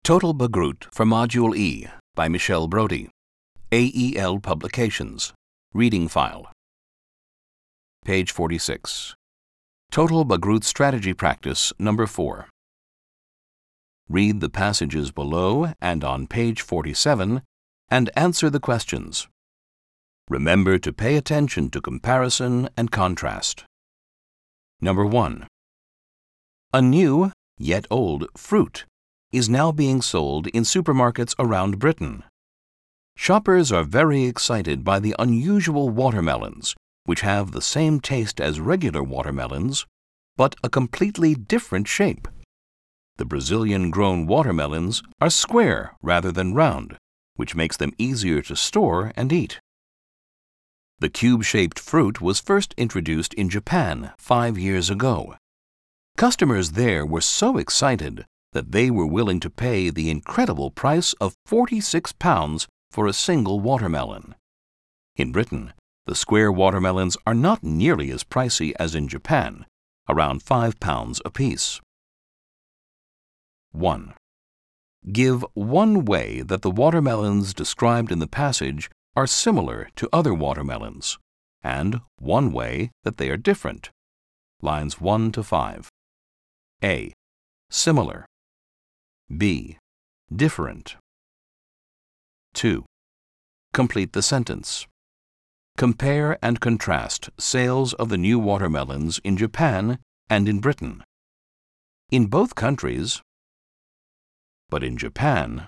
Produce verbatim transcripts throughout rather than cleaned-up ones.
Total Bagrut for Module E by Michelle Brody. A E L Publications. Reading File. Page forty-six. Total Bagrut Strategy Practice Number four. Read the passages below and on page forty-seven and answer the questions. Remember to pay attention to comparison and contrast. Number one. A new, yet old, fruit is now being sold in supermarkets around Britain. Shoppers are very excited by the unusual watermelons, which have the same taste as regular watermelons, but a completely different shape. The Brazilian-grown watermelons are square rather than round, which makes them easier to store and eat. The cube-shaped fruit was first introduced in Japan five years ago. Customers there were so excited that they were willing to pay the incredible price of forty-six pounds for a single watermelon. In Britain, the square watermelons are not nearly as pricey as in Japan, around five pounds apiece. one. Give one way that the watermelons described in the passage are similar to other watermelons, and one way that they are different. Lines one to five. A. Similar. B. Different. two. Complete the sentence. Compare and contrast sales of the new watermelons in Japan and in Britain. In both countries, but in Japan.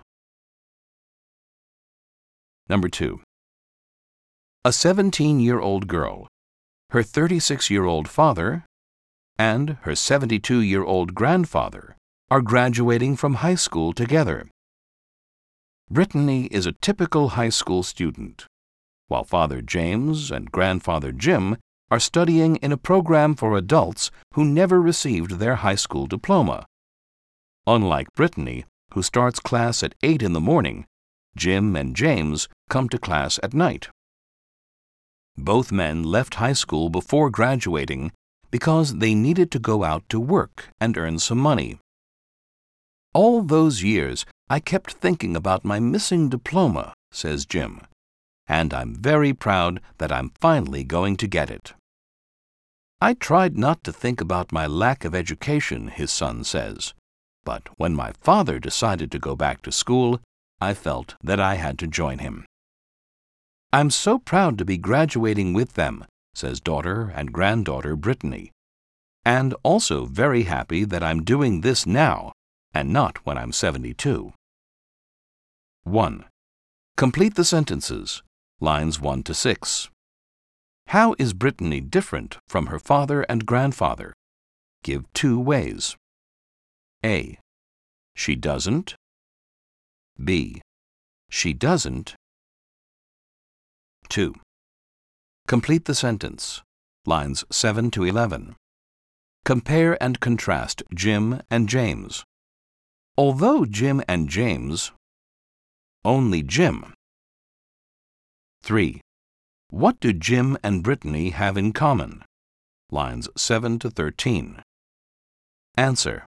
Number two. A seventeen-year-old girl, her thirty-six-year-old father, and her seventy-two-year-old grandfather are graduating from high school together. Brittany is a typical high school student, while Father James and Grandfather Jim are studying in a program for adults who never received their high school diploma. Unlike Brittany, who starts class at eight in the morning, Jim and James come to class at night. Both men left high school before graduating because they needed to go out to work and earn some money. All those years, I kept thinking about my missing diploma, says Jim, and I'm very proud that I'm finally going to get it. I tried not to think about my lack of education, his son says, but when my father decided to go back to school, I felt that I had to join him. I'm so proud to be graduating with them, says daughter and granddaughter Brittany, and also very happy that I'm doing this now and not when I'm seventy-two. one. Complete the sentences, lines one to six. How is Brittany different from her father and grandfather? Give two ways. A. She doesn't. B. She doesn't. two. Complete the sentence, lines seven to eleven. Compare and contrast Jim and James. Although Jim and James, only Jim. three. What do Jim and Brittany have in common? Lines seven to thirteen. Answer.